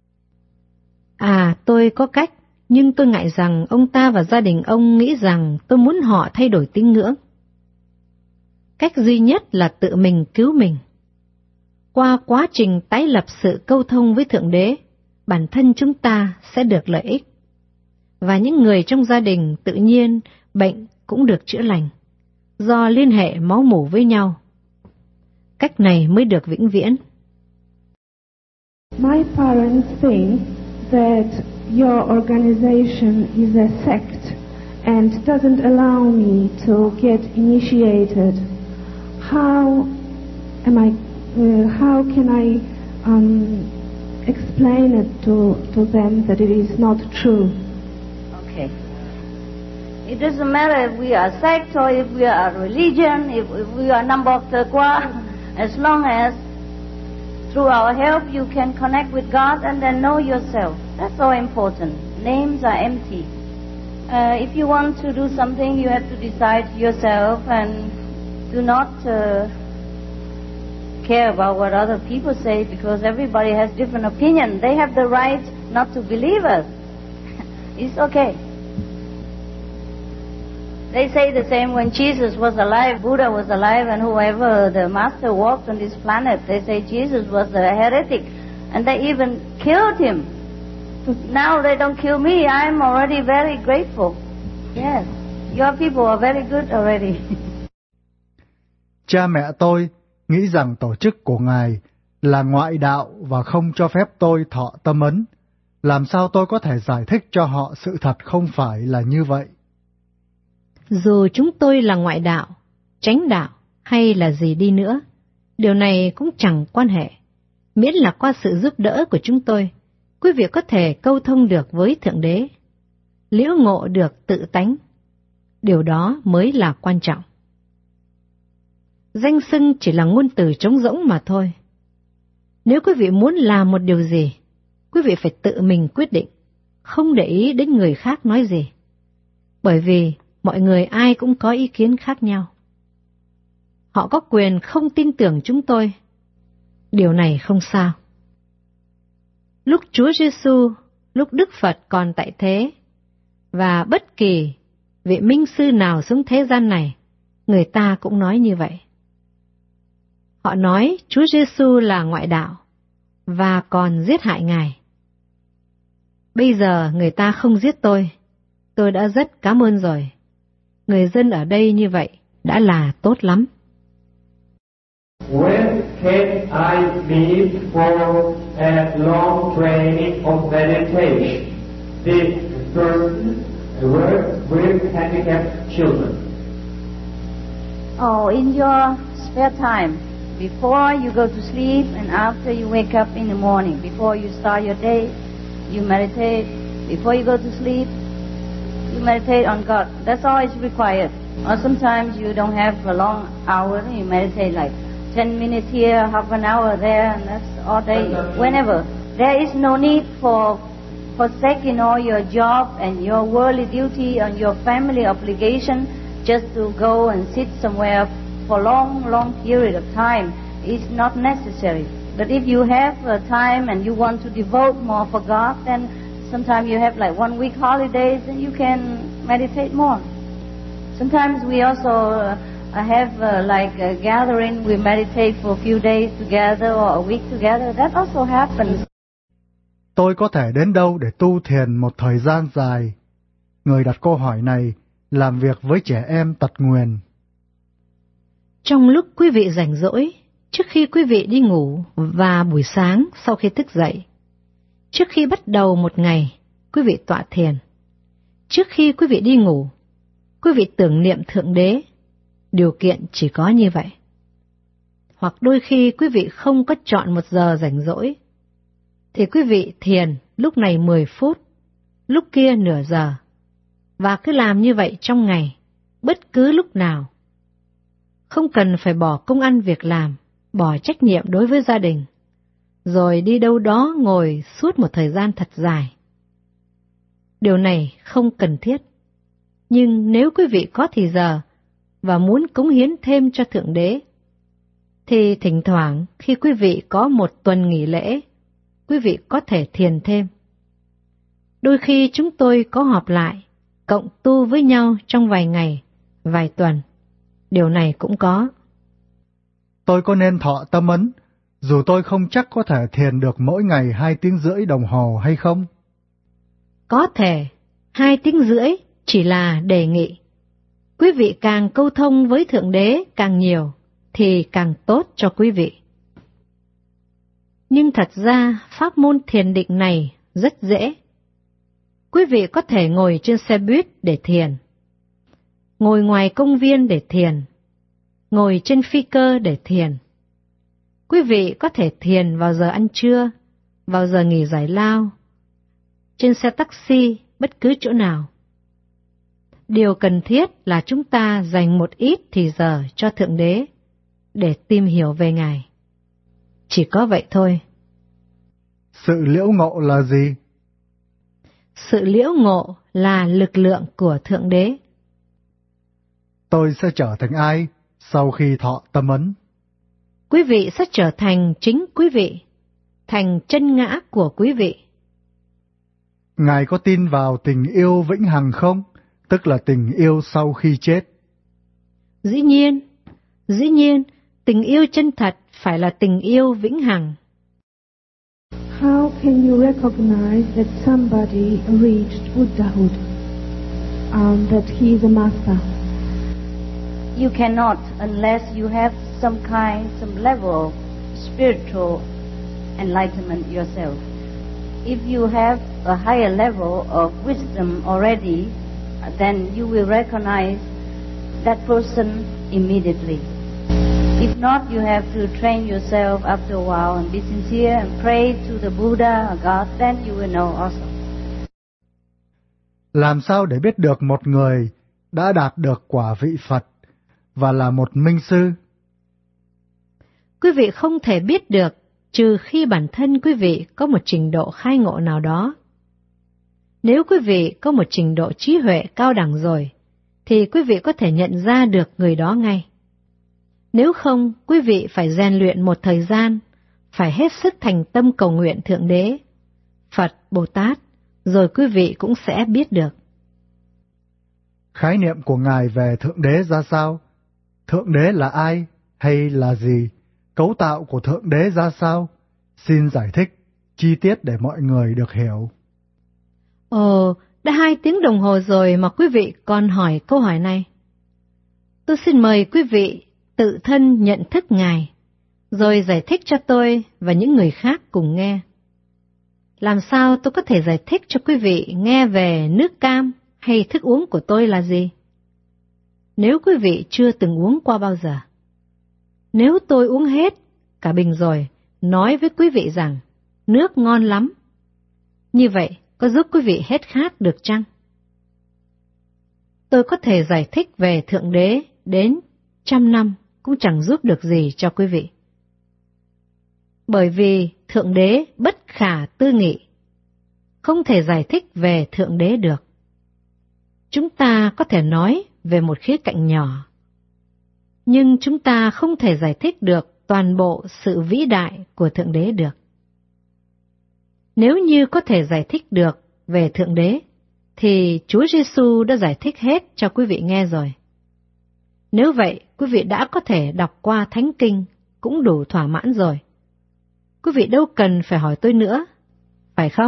À, tôi có cách, nhưng tôi ngại rằng ông ta và gia đình ông nghĩ rằng tôi muốn họ thay đổi tín ngưỡng. Cách duy nhất là tự mình cứu mình. Qua quá trình tái lập sự câu thông với Thượng Đế, bản thân chúng ta sẽ được lợi ích. Và những người trong gia đình tự nhiên bệnh cũng được chữa lành, do liên hệ máu mủ với nhau. Cách này mới được vĩnh viễn. My parents think that your organization is a sect and doesn't allow me to get initiated. How can I explain it to them that it is not true? Okay. It doesn't matter if we are a sect or if we are a religion, if we are number of the choir, as long as through our help you can connect with God and then know yourself. That's so important. Names are empty. If you want to do something, you have to decide yourself and do not care about what other people say, because everybody has different opinion. They have the right not to believe us. It's okay. They say the same when Jesus was alive, Buddha was alive, and whoever the master walked on this planet, they say Jesus was a heretic, and they even killed him. Now they don't kill me. I'm already very grateful. Yes, your people are very good already. Cha mẹ tôi nghĩ rằng tổ chức của Ngài là ngoại đạo và không cho phép tôi thọ tâm ấn. Làm sao tôi có thể giải thích cho họ sự thật không phải là như vậy? Dù chúng tôi là ngoại đạo, chánh đạo hay là gì đi nữa, điều này cũng chẳng quan hệ. Miễn là qua sự giúp đỡ của chúng tôi, quý vị có thể câu thông được với Thượng Đế, liễu ngộ được tự tánh. Điều đó mới là quan trọng. Danh xưng chỉ là ngôn từ trống rỗng mà thôi. Nếu quý vị muốn làm một điều gì, quý vị phải tự mình quyết định, không để ý đến người khác nói gì. Bởi vì mọi người ai cũng có ý kiến khác nhau. Họ có quyền không tin tưởng chúng tôi. Điều này không sao. Lúc Chúa Giêsu, lúc Đức Phật còn tại thế, và bất kỳ vị minh sư nào xuống thế gian này, người ta cũng nói như vậy. Họ nói Chúa Giêsu là ngoại đạo và còn giết hại Ngài. Bây giờ người ta không giết tôi đã rất cảm ơn rồi. Người dân ở đây như vậy đã là tốt lắm. When can I meet for a long training of meditation? The person work with handicapped children. Oh, in your spare time, before you go to sleep and after you wake up in the morning, before you start your day, you meditate. Before you go to sleep, you meditate on God. That's all is required. Or sometimes you don't have a long hour, you meditate like 10 minutes here, half an hour there, and that's all day, whenever. There is no need for forsaking all your job and your worldly duty and your family obligation just to go and sit somewhere for long period of time. It's not necessary. But if you have time and you want to devote more for God, then sometimes you have like 1 week holidays and you can meditate more. Sometimes we also have like a gathering, we meditate for a few days together or a week together. That also happens. Tôi có thể đến đâu để tu thiền một thời gian dài? Người đặt câu hỏi này làm việc với trẻ em tật nguyền. Trong lúc quý vị rảnh rỗi, trước khi quý vị đi ngủ và buổi sáng sau khi thức dậy, trước khi bắt đầu một ngày, quý vị tọa thiền. Trước khi quý vị đi ngủ, quý vị tưởng niệm Thượng Đế. Điều kiện chỉ có như vậy. Hoặc đôi khi quý vị không có chọn một giờ rảnh rỗi, thì quý vị thiền lúc này 10 phút, lúc kia nửa giờ, và cứ làm như vậy trong ngày, bất cứ lúc nào. Không cần phải bỏ công ăn việc làm, bỏ trách nhiệm đối với gia đình, rồi đi đâu đó ngồi suốt một thời gian thật dài. Điều này không cần thiết. Nhưng nếu quý vị có thì giờ và muốn cống hiến thêm cho Thượng Đế, thì thỉnh thoảng khi quý vị có một tuần nghỉ lễ, quý vị có thể thiền thêm. Đôi khi chúng tôi có họp lại, cộng tu với nhau trong vài ngày, vài tuần. Điều này cũng có. Tôi có nên thọ tâm ấn, dù tôi không chắc có thể thiền được mỗi ngày 2 tiếng rưỡi đồng hồ hay không? Có thể, 2 tiếng rưỡi chỉ là đề nghị. Quý vị càng câu thông với Thượng Đế càng nhiều, thì càng tốt cho quý vị. Nhưng thật ra, pháp môn thiền định này rất dễ. Quý vị có thể ngồi trên xe buýt để thiền, ngồi ngoài công viên để thiền, ngồi trên phi cơ để thiền. Quý vị có thể thiền vào giờ ăn trưa, vào giờ nghỉ giải lao, trên xe taxi, bất cứ chỗ nào. Điều cần thiết là chúng ta dành một ít thì giờ cho Thượng Đế để tìm hiểu về Ngài. Chỉ có vậy thôi. Sự liễu ngộ là gì? Sự liễu ngộ là lực lượng của Thượng Đế. Tôi sẽ trở thành ai sau khi thọ tâm ấn? Quý vị sẽ trở thành chính quý vị, thành chân ngã của quý vị. Ngài có tin vào tình yêu vĩnh hằng không? Tức là tình yêu sau khi chết. Dĩ nhiên, tình yêu chân thật phải là tình yêu vĩnh hằng. How can you recognize that somebody reached Buddhahood, that he is a master? You cannot unless you have some level of spiritual enlightenment yourself. If you have a higher level of wisdom already, then you will recognize that person immediately. If not, you have to train yourself after a while and be sincere and pray to the Buddha or God, then you will know also. Làm sao để biết được một người đã đạt được quả vị Phật và là một minh sư? Quý vị không thể biết được trừ khi bản thân quý vị có một trình độ khai ngộ nào đó. Nếu quý vị có một trình độ trí huệ cao đẳng rồi, thì quý vị có thể nhận ra được người đó ngay. Nếu không, quý vị phải rèn luyện một thời gian, phải hết sức thành tâm cầu nguyện Thượng Đế, Phật, Bồ Tát, rồi quý vị cũng sẽ biết được. Khái niệm của Ngài về Thượng Đế ra sao? Thượng Đế là ai hay là gì? Cấu tạo của Thượng Đế ra sao? Xin giải thích chi tiết để mọi người được hiểu. Ồ, đã 2 tiếng đồng hồ rồi mà quý vị còn hỏi câu hỏi này. Tôi xin mời quý vị tự thân nhận thức Ngài, rồi giải thích cho tôi và những người khác cùng nghe. Làm sao tôi có thể giải thích cho quý vị nghe về nước cam hay thức uống của tôi là gì? Nếu quý vị chưa từng uống qua bao giờ, nếu tôi uống hết cả bình rồi, nói với quý vị rằng nước ngon lắm, như vậy có giúp quý vị hết khát được chăng? Tôi có thể giải thích về Thượng Đế đến 100 năm cũng chẳng giúp được gì cho quý vị. Bởi vì Thượng Đế bất khả tư nghị, không thể giải thích về Thượng Đế được. Chúng ta có thể nói về một khía cạnh nhỏ, nhưng chúng ta không thể giải thích được toàn bộ sự vĩ đại của Thượng Đế được. Nếu như có thể giải thích được về Thượng Đế, thì Chúa Giêsu đã giải thích hết cho quý vị nghe rồi. Nếu vậy, quý vị đã có thể đọc qua Thánh Kinh cũng đủ thỏa mãn rồi. Quý vị đâu cần phải hỏi tôi nữa, phải không?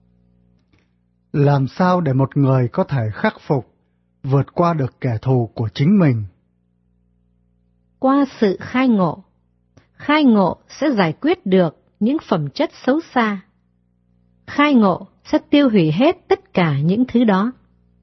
Làm sao để một người có thể khắc phục, vượt qua được kẻ thù của chính mình? Qua sự khai ngộ. Khai ngộ sẽ giải quyết được những phẩm chất xấu xa. Khai ngộ sẽ tiêu hủy hết tất cả những thứ đó.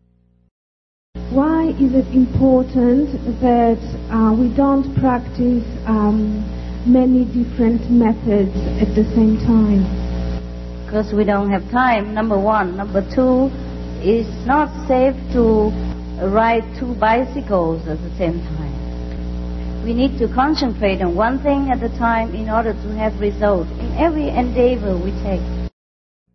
Why is it important that we don't practice many different methods at the same time? Because we don't have time, number one. Number two, it's not safe to ride 2 bicycles at the same time. We need to concentrate on one thing at a time in order to have result in every endeavor we take.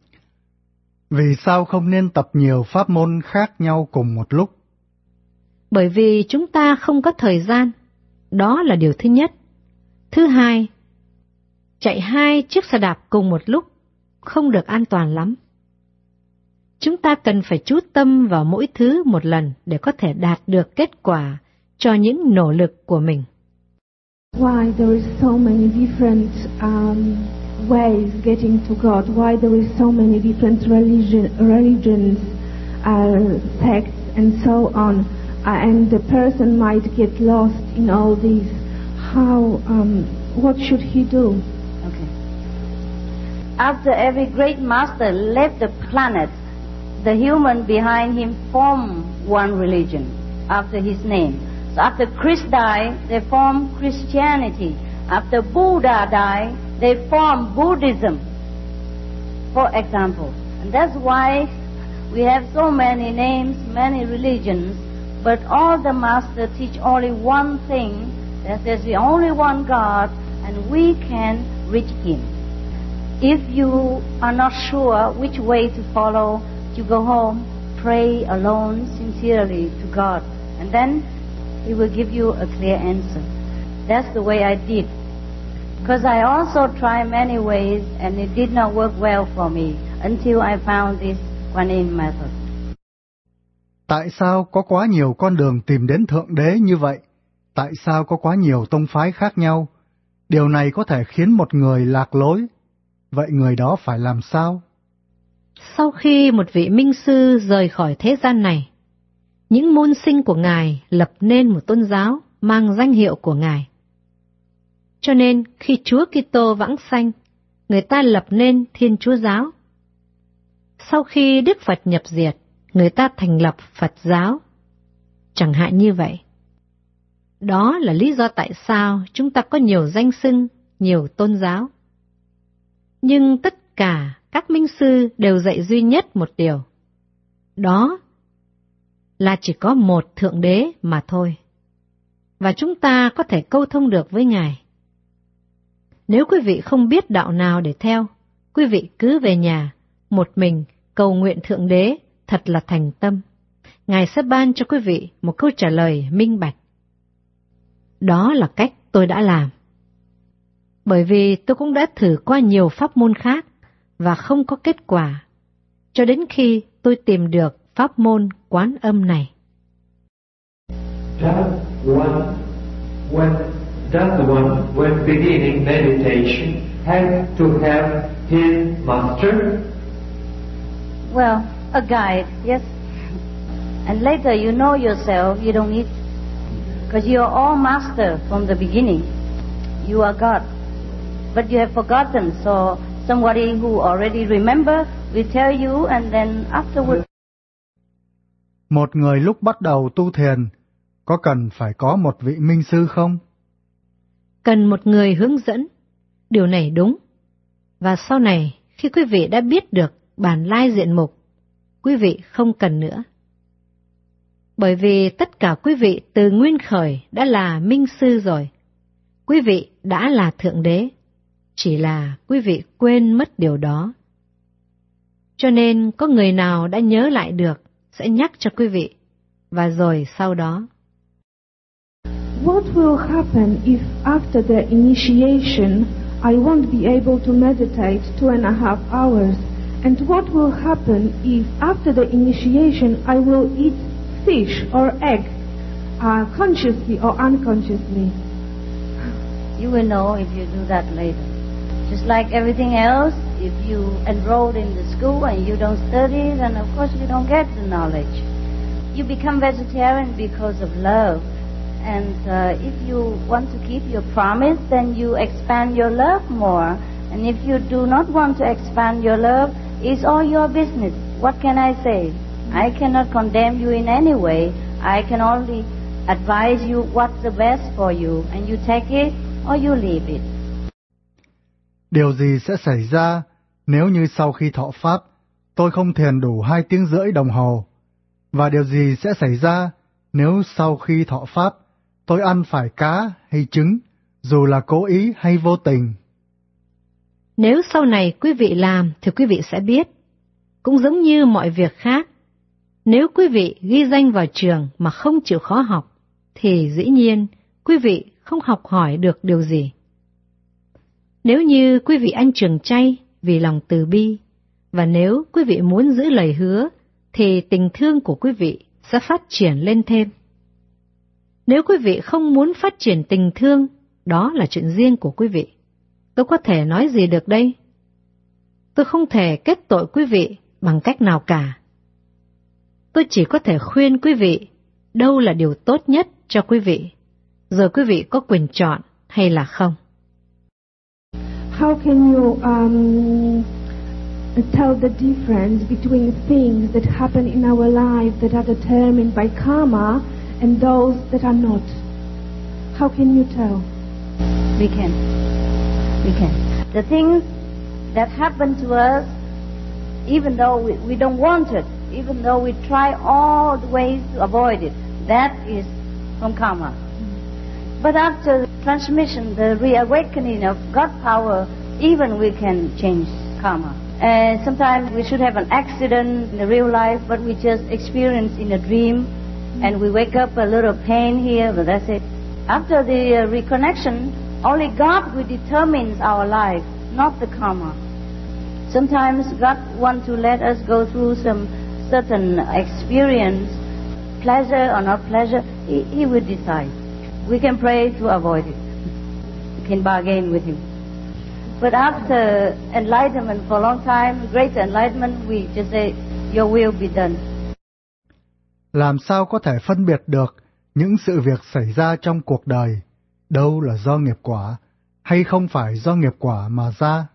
Vì sao không nên tập nhiều pháp môn khác nhau cùng một lúc? Bởi vì chúng ta không có thời gian, đó là điều thứ nhất. Thứ hai, chạy 2 chiếc xe đạp cùng một lúc không được an toàn lắm. Chúng ta cần phải chú tâm vào mỗi thứ một lần để có thể đạt được kết quả cho những nỗ lực của mình. Why there is so many different ways getting to God? Why there is so many different religions, sects, and so on? And the person might get lost in all these. What should he do? Okay. After every great master left the planet, the human behind him formed one religion after his name. So after Christ died, they formed Christianity. After Buddha died, they formed Buddhism, for example. And that's why we have so many names, many religions, but all the masters teach only one thing, that there's the only one God, and we can reach Him. If you are not sure which way to follow, you go home, pray alone, sincerely to God, and then He will give you a clear answer. That's the way I did. Because I also tried many ways, and it did not work well for me until I found this Kuan Yin method. Tại sao có quá nhiều con đường tìm đến Thượng Đế như vậy? Tại sao có quá nhiều tông phái khác nhau? Điều này có thể khiến một người lạc lối. Vậy người đó phải làm sao? Sau khi một vị minh sư rời khỏi thế gian này, những môn sinh của Ngài lập nên một tôn giáo mang danh hiệu của Ngài. Cho nên khi Chúa Kitô vãng sanh, người ta lập nên Thiên Chúa giáo. Sau khi Đức Phật nhập diệt, người ta thành lập Phật giáo. Chẳng hạn như vậy. Đó là lý do tại sao chúng ta có nhiều danh xưng, nhiều tôn giáo. Nhưng tất cả các minh sư đều dạy duy nhất một điều. Đó là chỉ có một Thượng Đế mà thôi. Và chúng ta có thể câu thông được với Ngài. Nếu quý vị không biết đạo nào để theo, quý vị cứ về nhà, một mình cầu nguyện Thượng Đế thật là thành tâm. Ngài sẽ ban cho quý vị một câu trả lời minh bạch. Đó là cách tôi đã làm. Bởi vì tôi cũng đã thử qua nhiều pháp môn khác và không có kết quả, cho đến khi tôi tìm được pháp môn Quán Âm này. Does the one when beginning meditation have to have his master? Well, a guide, yes. And later you know yourself, you don't need, because you are all master from the beginning. You are God. But you have forgotten, so somebody who already remember will tell you, and then afterwards. Một người lúc bắt đầu tu thiền, có cần phải có một vị minh sư không? Cần một người hướng dẫn. Điều này đúng. Và sau này, khi quý vị đã biết được bản lai diện mục, quý vị không cần nữa. Bởi vì tất cả quý vị từ nguyên khởi đã là minh sư rồi. Quý vị đã là Thượng Đế. Chỉ là quý vị quên mất điều đó. Cho nên có người nào đã nhớ lại được sẽ nhắc cho quý vị. Và rồi sau đó. What will happen if after the initiation I won't be able to meditate 2.5 hours? And what will happen if after the initiation I will eat fish or egg, consciously or unconsciously? You will know if you do that later. Just like everything else, if you enrolled in the school and you don't study, then of course you don't get the knowledge. You become vegetarian because of love. And if you want to keep your promise, then you expand your love more. And if you do not want to expand your love, it's all your business. What can I say? I cannot condemn you in any way. I can only advise you what's the best for you. And you take it or you leave it. Điều gì sẽ xảy ra nếu như sau khi thọ Pháp, tôi không thiền đủ 2 tiếng rưỡi đồng hồ? Và điều gì sẽ xảy ra nếu sau khi thọ Pháp, tôi ăn phải cá hay trứng, dù là cố ý hay vô tình? Nếu sau này quý vị làm thì quý vị sẽ biết. Cũng giống như mọi việc khác, Nếu quý vị ghi danh vào trường mà không chịu khó học, thì dĩ nhiên quý vị không học hỏi được điều gì. Nếu như quý vị ăn trường chay vì lòng từ bi, và nếu quý vị muốn giữ lời hứa, thì tình thương của quý vị sẽ phát triển lên thêm. Nếu quý vị không muốn phát triển tình thương, đó là chuyện riêng của quý vị. Tôi có thể nói gì được đây? Tôi không thể kết tội quý vị bằng cách nào cả. Tôi chỉ có thể khuyên quý vị đâu là điều tốt nhất cho quý vị, rồi quý vị có quyền chọn hay là không. How can you tell the difference between things that happen in our life that are determined by karma and those that are not? How can you tell? We can. The things that happen to us, even though we don't want it, even though we try all the ways to avoid it, that is from karma. But after transmission, the reawakening of God's power, even we can change karma. Sometimes we should have an accident in the real life, but we just experience in a dream, and we wake up a little pain here, but that's it. After the reconnection, only God will determine our life, not the karma. Sometimes God wants to let us go through some certain experience, pleasure or not pleasure, He will decide. We can pray to avoid it. We can bargain with Him. But after enlightenment for a long time, greater enlightenment, we just say, your will be done. Làm sao có thể phân biệt được những sự việc xảy ra trong cuộc đời, đâu là do nghiệp quả hay không phải do nghiệp quả mà ra?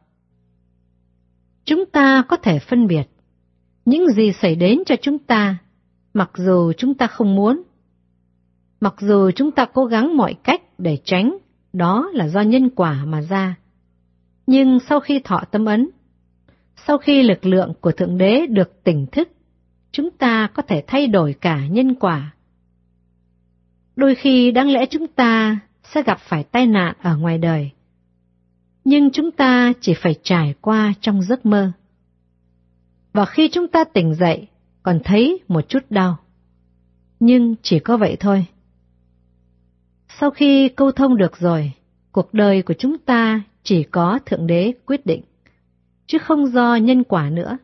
Chúng ta có thể phân biệt những gì xảy đến cho chúng ta, mặc dù chúng ta không muốn. Mặc dù chúng ta cố gắng mọi cách để tránh, đó là do nhân quả mà ra. Nhưng sau khi thọ tâm ấn, sau khi lực lượng của Thượng Đế được tỉnh thức, chúng ta có thể thay đổi cả nhân quả. Đôi khi đáng lẽ chúng ta sẽ gặp phải tai nạn ở ngoài đời, nhưng chúng ta chỉ phải trải qua trong giấc mơ. Và khi chúng ta tỉnh dậy, còn thấy một chút đau. Nhưng chỉ có vậy thôi. Sau khi câu thông được rồi, cuộc đời của chúng ta chỉ có Thượng Đế quyết định, chứ không do nhân quả nữa.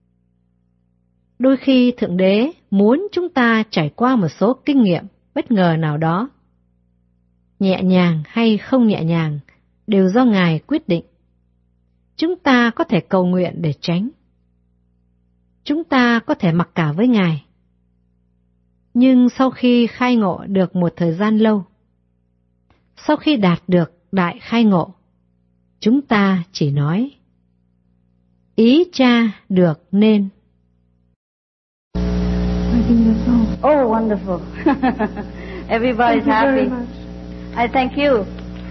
Đôi khi Thượng Đế muốn chúng ta trải qua một số kinh nghiệm bất ngờ nào đó. Nhẹ nhàng hay không nhẹ nhàng đều do Ngài quyết định. Chúng ta có thể cầu nguyện để tránh. Chúng ta có thể mặc cả với Ngài. Nhưng sau khi khai ngộ được một thời gian lâu, sau khi đạt được đại khai ngộ, chúng ta chỉ nói, ý Cha được nên. I think that's all. Oh, wonderful. Everybody's happy. I thank you.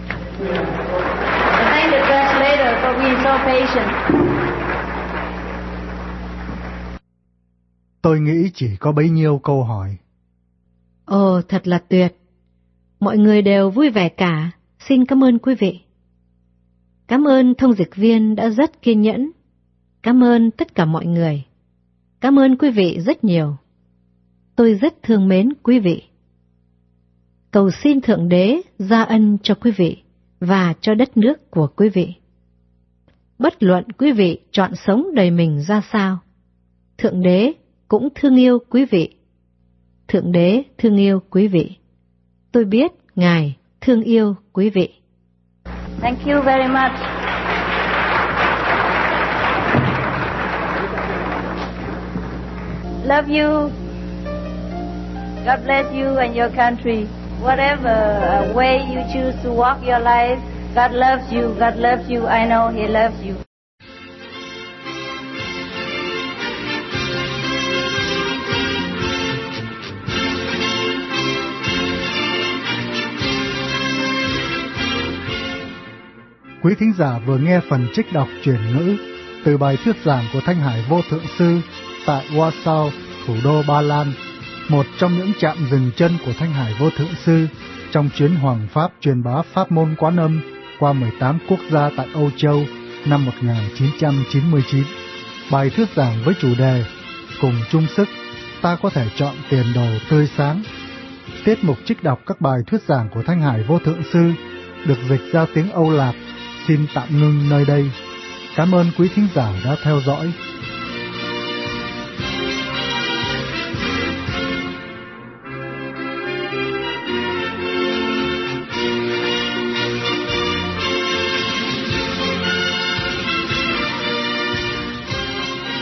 I thank the translator for being so patient. Tôi nghĩ chỉ có bấy nhiêu câu hỏi. Ồ, thật là tuyệt. Mọi người đều vui vẻ cả. Xin cảm ơn quý vị. Cảm ơn thông dịch viên đã rất kiên nhẫn. Cảm ơn tất cả mọi người. Cảm ơn quý vị rất nhiều. Tôi rất thương mến quý vị. Cầu xin Thượng Đế gia ân cho quý vị và cho đất nước của quý vị. Bất luận quý vị chọn sống đời mình ra sao, Thượng Đế cũng thương yêu quý vị. Thượng Đế thương yêu quý vị. Tôi biết Ngài thương yêu quý vị. Thank you very much. Love you. God bless you and your country. Whatever way you choose to walk your life, God loves you. God loves you. I know He loves you. Quý thính giả vừa nghe phần trích đọc chuyển ngữ từ bài thuyết giảng của Thanh Hải Vô Thượng Sư tại Warsaw, thủ đô Ba Lan, một trong những trạm dừng chân của Thanh Hải Vô Thượng Sư trong chuyến Hoàng Pháp truyền bá pháp môn Quán Âm qua 18 quốc gia tại Âu Châu năm 1999. Bài thuyết giảng với chủ đề Cùng chung sức ta có thể chọn tiền đồ tươi sáng. Tiết mục trích đọc các bài thuyết giảng của Thanh Hải Vô Thượng Sư được dịch ra tiếng Âu Lạc xin tạm ngưng nơi đây. Cảm ơn quý thính giả đã theo dõi.